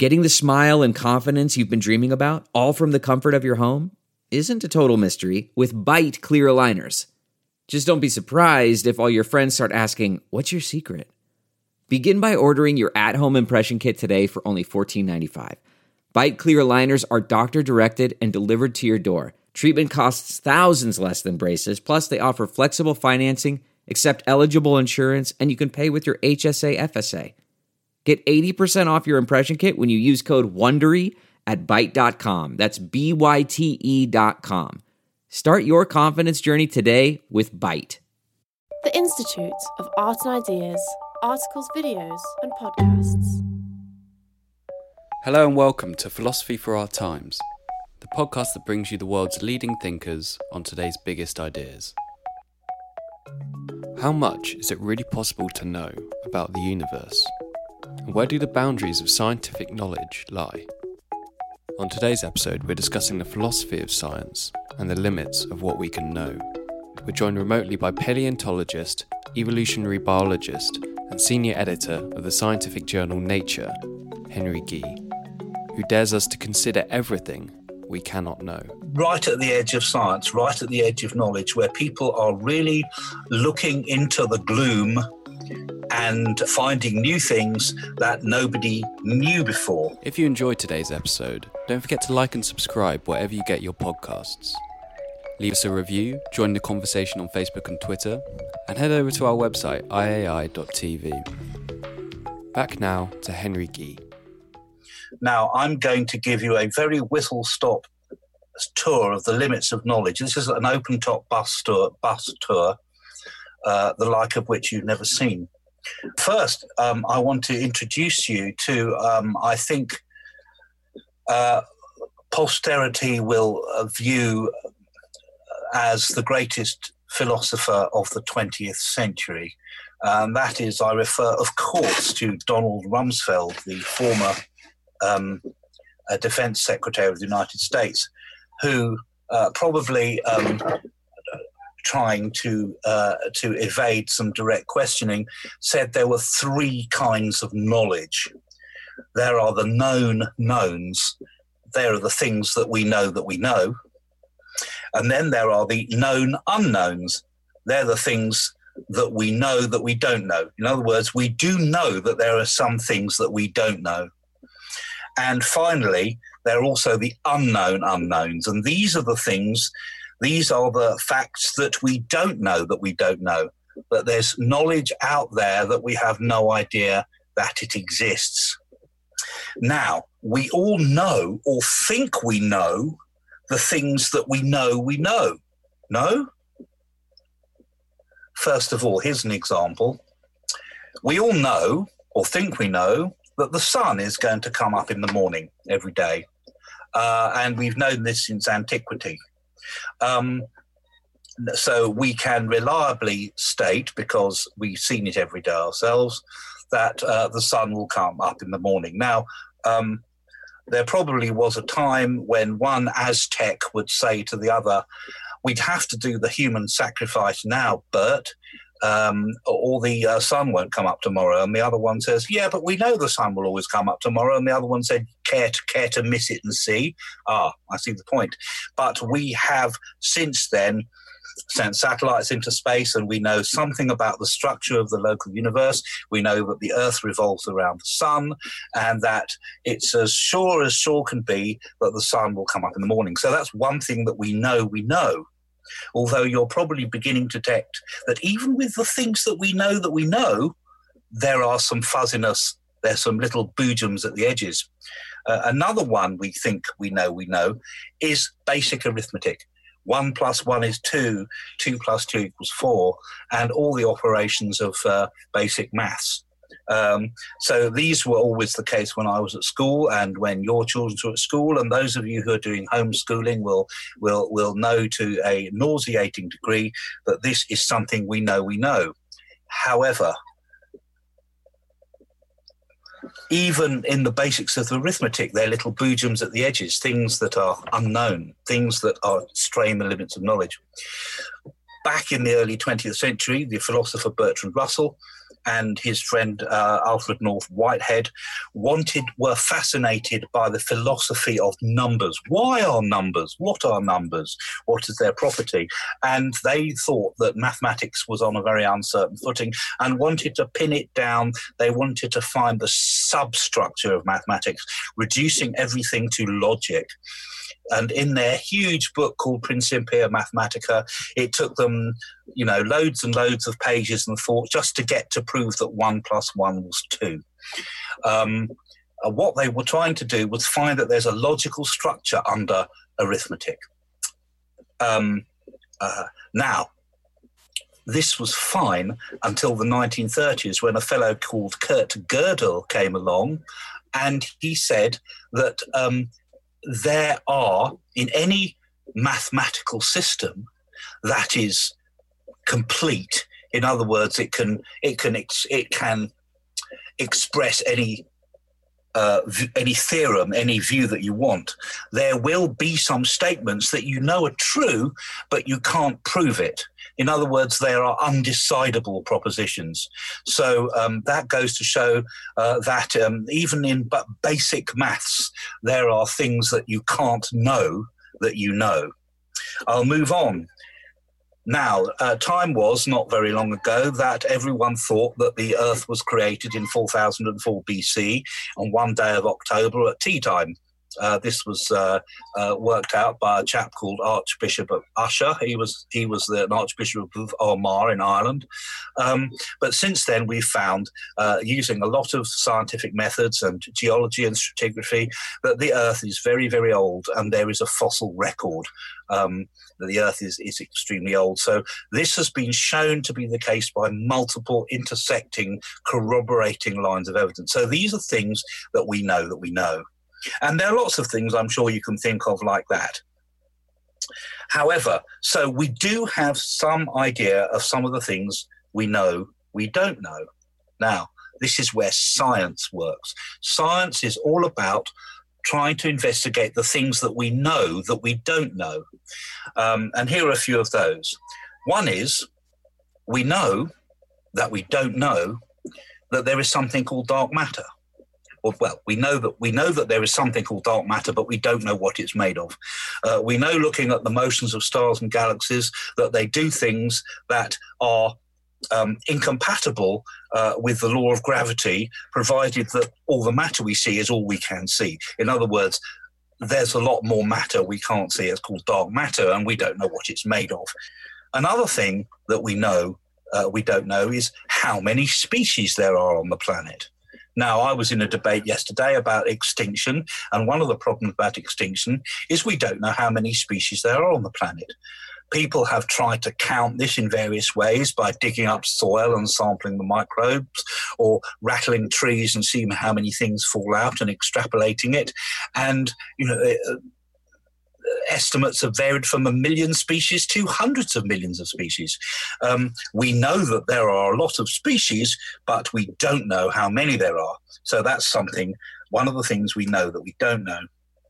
Getting the smile and confidence you've been dreaming about, all from the comfort of your home, isn't a total mystery with Byte clear aligners. Just don't be surprised if all your friends start asking, "What's your secret?" Begin by ordering your at-home impression kit today for only $14.95. Byte clear aligners are doctor-directed and delivered to your door. Treatment costs thousands less than braces, plus they offer flexible financing, accept eligible insurance, and you can pay with your HSA FSA. Get 80% off your impression kit when you use code WONDERY at Byte.com. That's BYTE.com. Start your confidence journey today with Byte. The Institute of Art and Ideas, articles, videos, and podcasts. Hello and welcome to Philosophy for Our Times, the podcast that brings you the world's leading thinkers on today's biggest ideas. How much is it really possible to know about the universe? And where do the boundaries of scientific knowledge lie? On today's episode, we're discussing the philosophy of science and the limits of what we can know. We're joined remotely by paleontologist, evolutionary biologist, and senior editor of the scientific journal Nature, Henry Gee, who dares us to consider everything we cannot know. Right at the edge of science, right at the edge of knowledge, where people are really looking into the gloom and finding new things that nobody knew before. If you enjoyed today's episode, don't forget to like and subscribe wherever you get your podcasts. Leave us a review, join the conversation on Facebook and Twitter, and head over to our website, iai.tv. Back now to Henry Gee. Now, I'm going to give you a very whistle-stop tour of the limits of knowledge. This is an open-top bus tour, the like of which you've never seen. First, I want to introduce you to, I think, posterity will view as the greatest philosopher of the 20th century. That is, I refer, of course, to Donald Rumsfeld, the former Defense Secretary of the United States, who probably trying to evade some direct questioning, said there were three kinds of knowledge. There are the known knowns. There are the things that we know that we know. And then there are the known unknowns. They're the things that we know that we don't know. In other words, we do know that there are some things that we don't know. And finally, there are also the unknown unknowns. And these are the things, these are the facts that we don't know that we don't know. That there's knowledge out there that we have no idea that it exists. Now, we all know or think we know the things that we know we know. No? First of all, here's an example. We all know or think we know that the sun is going to come up in the morning every day. And we've known this since antiquity. So we can reliably state, because we've seen it every day ourselves, that the sun will come up in the morning. Now, there probably was a time when one Aztec would say to the other, "We'd have to do the human sacrifice now, Bert, or the sun won't come up tomorrow." And the other one says, "Yeah, but we know the sun will always come up tomorrow." And the other one said, care to miss it and see? I see the point. But we have since then sent satellites into space, and we know something about the structure of the local universe. We know that the Earth revolves around the sun, and that it's as sure can be that the sun will come up in the morning. So that's one thing that we know. Although you're probably beginning to detect that even with the things that we know, there are some fuzziness, there's some little boojums at the edges. Another one we think we know is basic arithmetic. 1 + 1 is 2, 2 + 2 = 4, and all the operations of basic maths. So these were always the case when I was at school and when your children were at school, and those of you who are doing homeschooling will know to a nauseating degree that this is something we know. However, even in the basics of arithmetic, there are little boojums at the edges, things that are unknown, things that are straying the limits of knowledge. Back in the early 20th century, the philosopher Bertrand Russell and his friend Alfred North Whitehead were fascinated by the philosophy of numbers. Why are numbers? What are numbers? What is their property? And they thought that mathematics was on a very uncertain footing and wanted to pin it down. They wanted to find the substructure of mathematics, reducing everything to logic. And in their huge book called Principia Mathematica, it took them, loads and loads of pages and thought just to get to prove that 1 + 1 was 2. What they were trying to do was find that there's a logical structure under arithmetic. Now, this was fine until the 1930s when a fellow called Kurt Gödel came along, and he said that there are, in any mathematical system that is complete, in other words, it can express any theorem, any view that you want, there will be some statements that are true, but you can't prove it. In other words, there are undecidable propositions. So that goes to show that even in basic maths, there are things that you can't know that you know. I'll move on. Now, time was not very long ago that everyone thought that the Earth was created in 4004 BC on one day of October at tea time. This was worked out by a chap called Archbishop of Usher. He was an Archbishop of Armagh in Ireland. But since then, we've found, using a lot of scientific methods and geology and stratigraphy, that the Earth is very, very old, and there is a fossil record that the Earth is extremely old. So this has been shown to be the case by multiple intersecting, corroborating lines of evidence. So these are things that we know. And there are lots of things I'm sure you can think of like that. However, so we do have some idea of some of the things we know we don't know. Now, this is where science works. Science is all about trying to investigate the things that we know that we don't know. And here are a few of those. One is, we know that we don't know that there is something called dark matter. Well, we know that there is something called dark matter, but we don't know what it's made of. We know, looking at the motions of stars and galaxies, that they do things that are incompatible with the law of gravity, provided that all the matter we see is all we can see. In other words, there's a lot more matter we can't see. It's called dark matter, and we don't know what it's made of. Another thing that we know we don't know is how many species there are on the planet. Now, I was in a debate yesterday about extinction, and one of the problems about extinction is we don't know how many species there are on the planet. People have tried to count this in various ways by digging up soil and sampling the microbes, or rattling trees and seeing how many things fall out and extrapolating it. And, estimates have varied from 1 million species to hundreds of millions of species. We know that there are a lot of species, but we don't know how many there are. So that's one of the things we know that we don't know.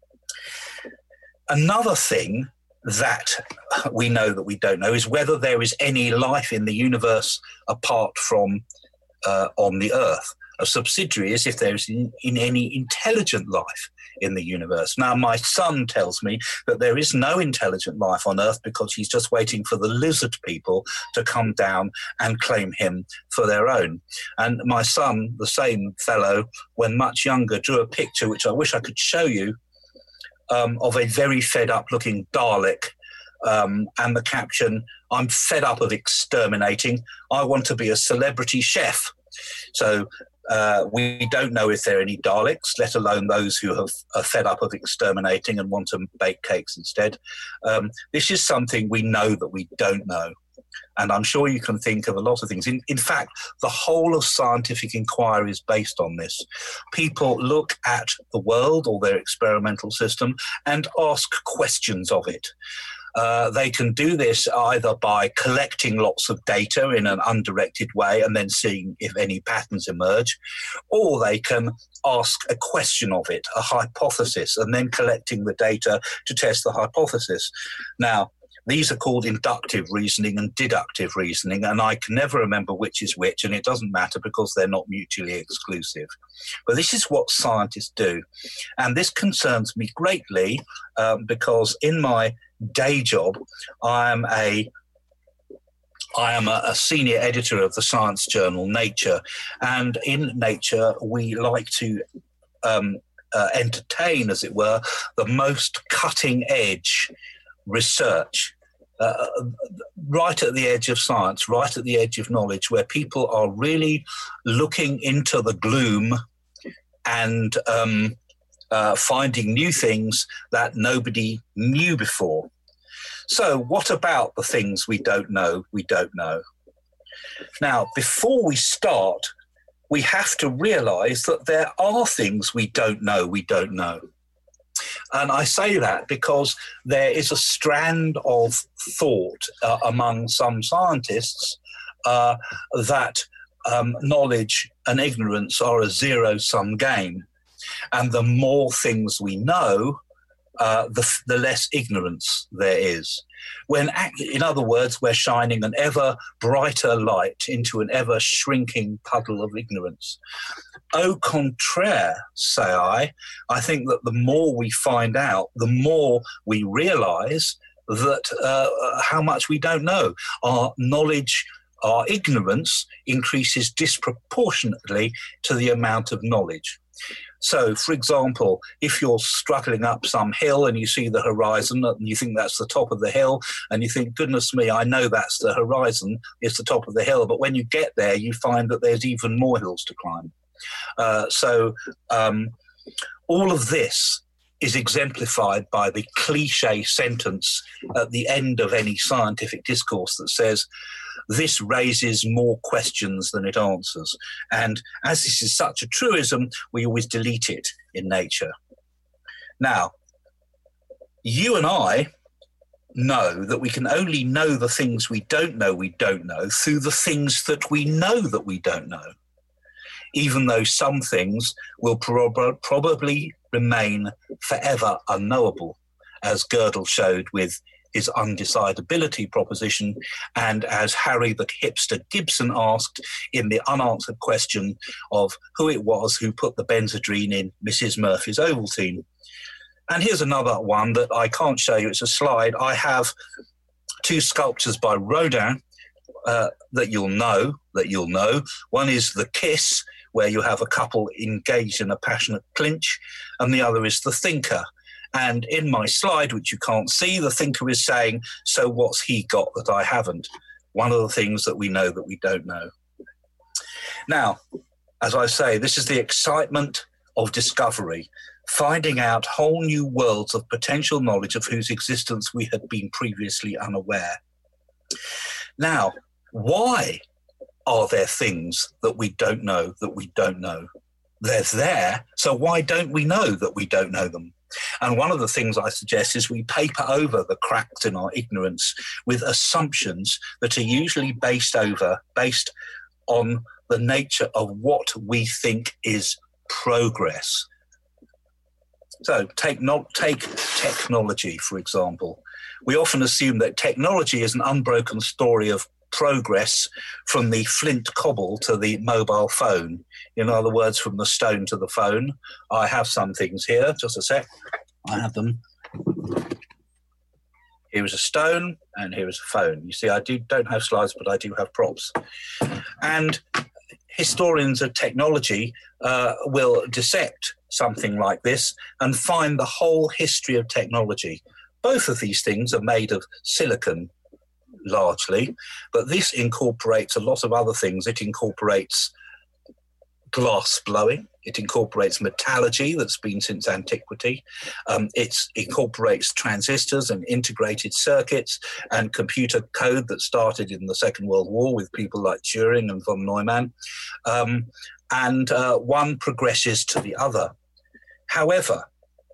Another thing that we know that we don't know is whether there is any life in the universe apart from on the Earth. A subsidiary is if there is in any intelligent life in the universe. Now, my son tells me that there is no intelligent life on Earth because he's just waiting for the lizard people to come down and claim him for their own. And my son, the same fellow, when much younger, drew a picture, which I wish I could show you, of a very fed-up looking Dalek, and the caption, "I'm fed up of exterminating. I want to be a celebrity chef." So we don't know if there are any Daleks, let alone those who are fed up of exterminating and want to bake cakes instead. This is something we know that we don't know. And I'm sure you can think of a lot of things. In fact, the whole of scientific inquiry is based on this. People look at the world or their experimental system and ask questions of it. They can do this either by collecting lots of data in an undirected way and then seeing if any patterns emerge, or they can ask a question of it, a hypothesis, and then collecting the data to test the hypothesis. Now, These are called inductive reasoning and deductive reasoning, and I can never remember which is which, and it doesn't matter because they're not mutually exclusive. But this is what scientists do. And this concerns me greatly because in my day job, I am a senior editor of the science journal Nature, and in Nature we like to entertain, as it were, the most cutting-edge research right at the edge of science, right at the edge of knowledge, where people are really looking into the gloom and finding new things that nobody knew before. So what about the things we don't know? Now, before we start, we have to realize that there are things we don't know. And I say that because there is a strand of thought among some scientists that knowledge and ignorance are a zero-sum game. And the more things we know, the less ignorance there is. In other words, we're shining an ever brighter light into an ever shrinking puddle of ignorance. Au contraire, say I think that the more we find out, the more we realize that how much we don't know. Our knowledge, our ignorance increases disproportionately to the amount of knowledge. So, for example, if you're struggling up some hill and you see the horizon and you think that's the top of the hill and you think, goodness me, I know that's the horizon, it's the top of the hill. But when you get there, you find that there's even more hills to climb. All of this is exemplified by the cliche sentence at the end of any scientific discourse that says, this raises more questions than it answers. And as this is such a truism, we always delete it in Nature. Now, you and I know that we can only know the things we don't know through the things that we know that we don't know, even though some things will probably remain forever unknowable, as Gödel showed with his undecidability proposition, and as Harry the hipster Gibson asked in the unanswered question of who it was who put the Benzedrine in Mrs. Murphy's Ovaltine. And here's another one that I can't show you, it's a slide. I have two sculptures by Rodin that you'll know. One is The Kiss, where you have a couple engaged in a passionate clinch, and the other is The Thinker. And in my slide, which you can't see, the thinker is saying, so what's he got that I haven't? One of the things that we know that we don't know. Now, as I say, this is the excitement of discovery, finding out whole new worlds of potential knowledge of whose existence we had been previously unaware. Now, why are there things that we don't know that we don't know? They're there, so why don't we know that we don't know them? And one of the things I suggest is we paper over the cracks in our ignorance with assumptions that are usually based on the nature of what we think is progress. So take technology, for example. We often assume that technology is an unbroken story of progress from the flint cobble to the mobile phone. In other words, from the stone to the phone. I have some things here, just a sec. I have them. Here is a stone and here is a phone. You see, I don't have slides, but I do have props. And historians of technology will dissect something like this and find the whole history of technology. Both of these things are made of silicon, largely, but this incorporates a lot of other things. It incorporates glass blowing, it incorporates metallurgy that's been since antiquity, it incorporates transistors and integrated circuits and computer code that started in the Second World War with people like Turing and von Neumann, and one progresses to the other. However,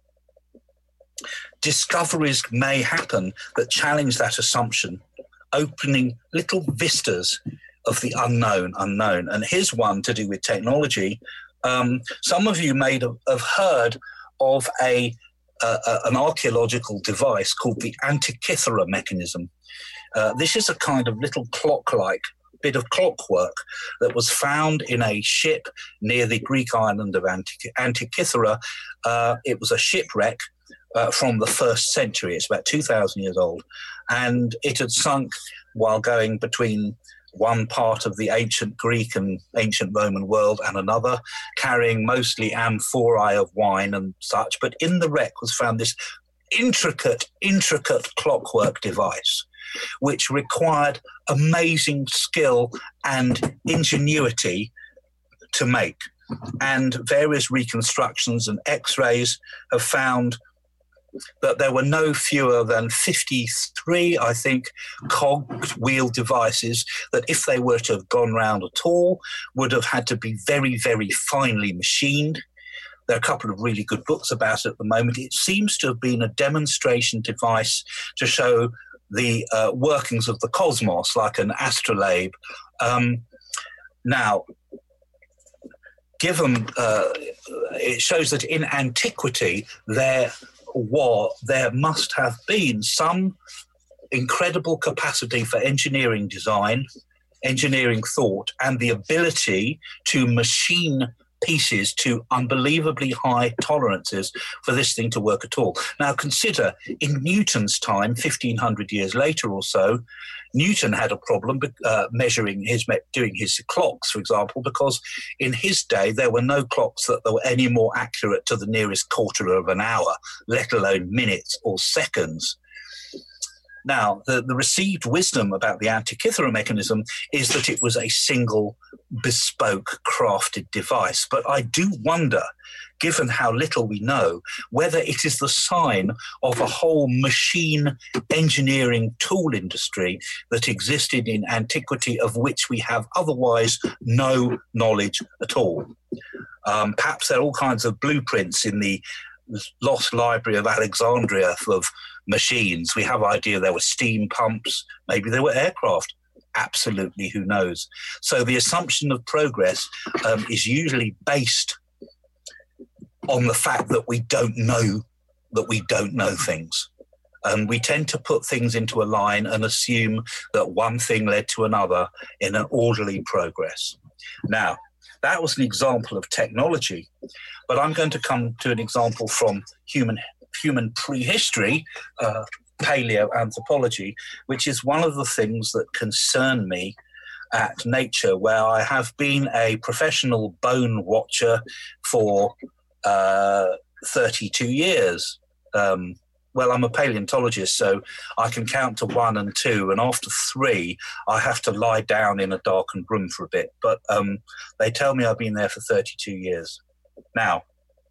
discoveries may happen that challenge that assumption, opening little vistas of the unknown. And here's one to do with technology. Some of you may have heard of a an archaeological device called the Antikythera mechanism. This is a kind of little clock-like bit of clockwork that was found in a ship near the Greek island of Antikythera. It was a shipwreck from the 1st century. It's about 2,000 years old. And it had sunk while going between one part of the ancient Greek and ancient Roman world and another, carrying mostly amphorae of wine and such. But in the wreck was found this intricate clockwork device, which required amazing skill and ingenuity to make. And various reconstructions and X-rays have found that there were no fewer than 53, I think, cogged wheel devices that, if they were to have gone round at all, would have had to be very, very finely machined. There are a couple of really good books about it at the moment. It seems to have been a demonstration device to show the workings of the cosmos, like an astrolabe. Now, given it shows that in antiquity there must have been some incredible capacity for engineering design, engineering thought, and the ability to machine pieces to unbelievably high tolerances for this thing to work at all. Now consider, in Newton's time, 1,500 years later or so, Newton had a problem doing his clocks, for example, because in his day there were no clocks that were any more accurate to the nearest quarter of an hour, let alone minutes or seconds. Now, the received wisdom about the Antikythera mechanism is that it was a single, bespoke, crafted device. But I do wonder, given how little we know, whether it is the sign of a whole machine engineering tool industry that existed in antiquity, of which we have otherwise no knowledge at all. Perhaps there are all kinds of blueprints in the lost library of Alexandria of machines. We have an idea there were steam pumps, maybe there were aircraft. Absolutely, who knows? So the assumption of progress is usually based on the fact that we don't know things. And we tend to put things into a line and assume that one thing led to another in an orderly progress. Now, that was an example of technology, but I'm going to come to an example from human prehistory, paleoanthropology, which is one of the things that concern me at Nature, where I have been a professional bone watcher for 32 years. Well, I'm a paleontologist, so I can count to 1 and 2, and after 3, I have to lie down in a darkened room for a bit. But they tell me I've been there for 32 years. Now,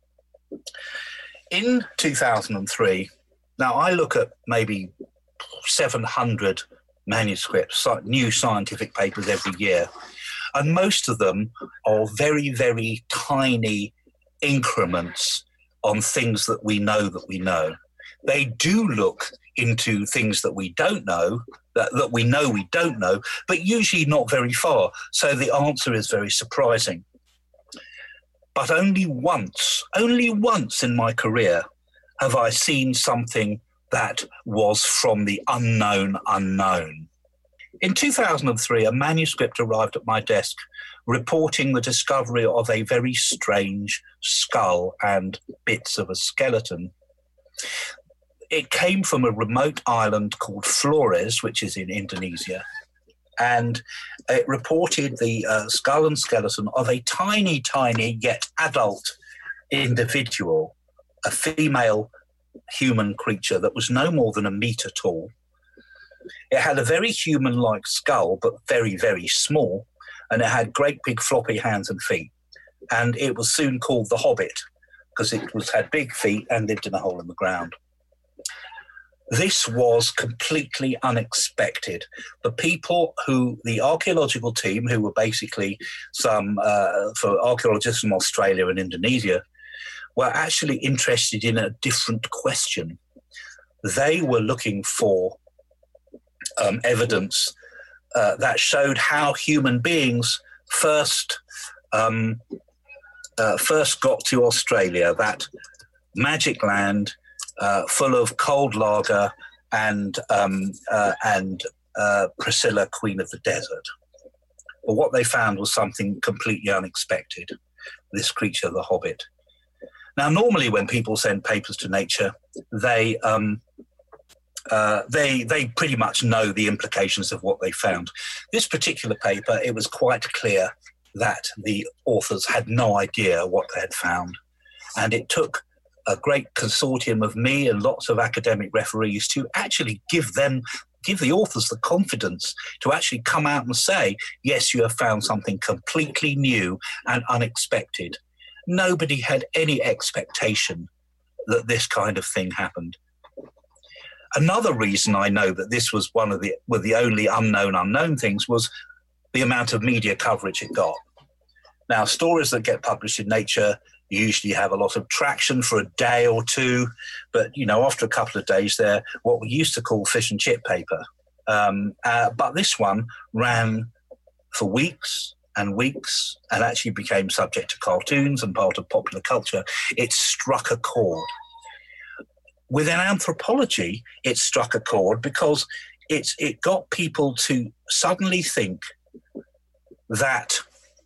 in 2003, now I look at maybe 700 manuscripts, new scientific papers every year, and most of them are very, very tiny increments on things that we know that we know. They do look into things that we don't know, that we know we don't know, but usually not very far. So the answer is very surprising. But only once in my career have I seen something that was from the unknown unknown. In 2003, a manuscript arrived at my desk reporting the discovery of a very strange skull and bits of a skeleton. It came from a remote island called Flores, which is in Indonesia, and it reported the skull and skeleton of a tiny, tiny yet adult individual, a female human creature that was no more than a meter tall. It had a very human-like skull, but very, very small, and it had great big floppy hands and feet. And it was soon called the Hobbit because it had big feet and lived in a hole in the ground. This was completely unexpected. The archaeological team, who were basically for archaeologists from Australia and Indonesia, were actually interested in a different question. They were looking for evidence that showed how human beings first got to Australia, that magic land full of cold lager and Priscilla, Queen of the Desert. But what they found was something completely unexpected, this creature, the Hobbit. Now, normally when people send papers to Nature, they pretty much know the implications of what they found. This particular paper, it was quite clear that the authors had no idea what they had found. And it took a great consortium of me and lots of academic referees to actually give the authors the confidence to actually come out and say, yes, you have found something completely new and unexpected. Nobody had any expectation that this kind of thing happened. Another reason I know that this was one of the only unknown things was the amount of media coverage it got. Now, stories that get published in Nature usually have a lot of traction for a day or two, but, after a couple of days, they're what we used to call fish and chip paper. But this one ran for weeks and weeks and actually became subject to cartoons and part of popular culture. It struck a chord. Within anthropology, it struck a chord because it got people to suddenly think that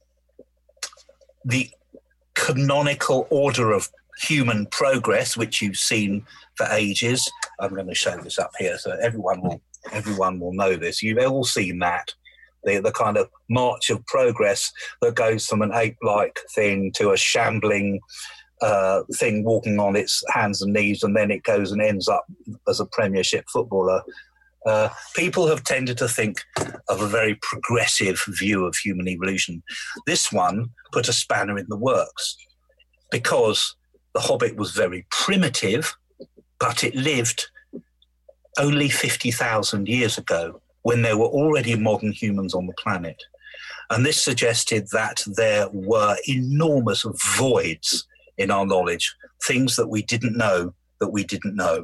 the canonical order of human progress, which you've seen for ages. I'm going to show this up here so everyone will know this. You've all seen that, the kind of march of progress that goes from an ape-like thing to a shambling thing walking on its hands and knees, and then it goes and ends up as a Premiership footballer. People have tended to think of a very progressive view of human evolution. This one put a spanner in the works because the Hobbit was very primitive, but it lived only 50,000 years ago when there were already modern humans on the planet. And this suggested that there were enormous voids in our knowledge, things that we didn't know that we didn't know.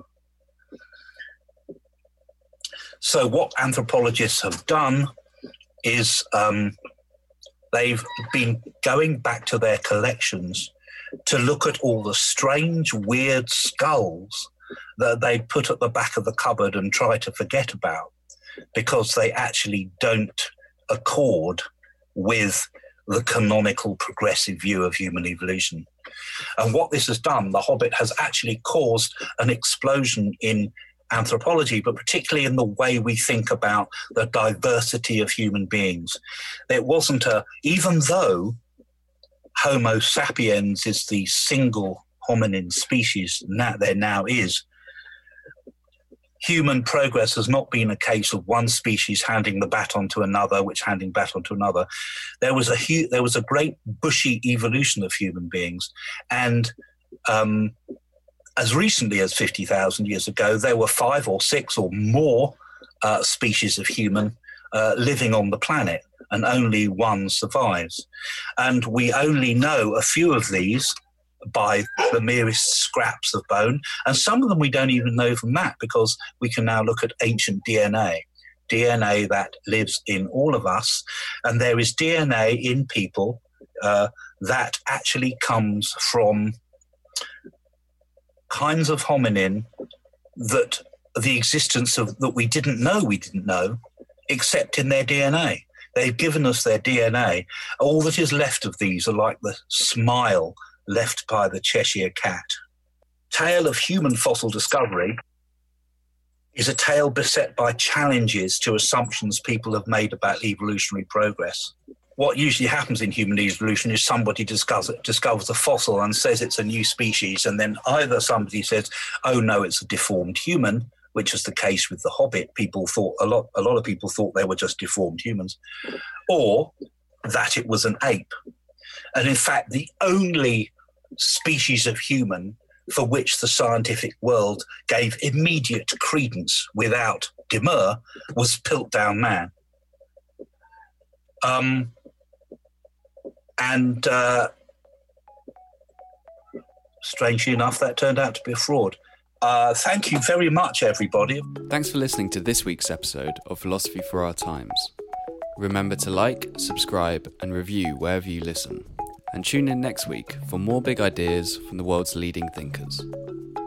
So what anthropologists have done is they've been going back to their collections to look at all the strange, weird skulls that they put at the back of the cupboard and try to forget about because they actually don't accord with the canonical progressive view of human evolution. And what this has done, The Hobbit has actually caused an explosion in anthropology, but particularly in the way we think about the diversity of human beings. It wasn't even though Homo sapiens is the single hominin species that there now is, human progress has not been a case of one species handing the baton to another, which handing baton to another. There was a great bushy evolution of human beings, and as recently as 50,000 years ago, there were 5 or 6 or more species of human living on the planet, and only one survives. And we only know a few of these by the merest scraps of bone, and some of them we don't even know from that because we can now look at ancient DNA that lives in all of us, and there is DNA in people that actually comes from kinds of hominin that the existence of that we didn't know except in their DNA. They've given us their DNA. All that is left of these are like the smile left by the Cheshire cat. Tale of human fossil discovery is a tale beset by challenges to assumptions people have made about evolutionary progress. What usually happens in human evolution is somebody discovers a fossil and says it's a new species, and then either somebody says, oh no, it's a deformed human, which was the case with the Hobbit. A lot of people thought they were just deformed humans, or that it was an ape. And in fact, the only species of human for which the scientific world gave immediate credence without demur was Piltdown Man. Strangely enough, that turned out to be a fraud. Thank you very much, everybody. Thanks for listening to this week's episode of Philosophy for Our Times. Remember to like, subscribe, and review wherever you listen. And tune in next week for more big ideas from the world's leading thinkers.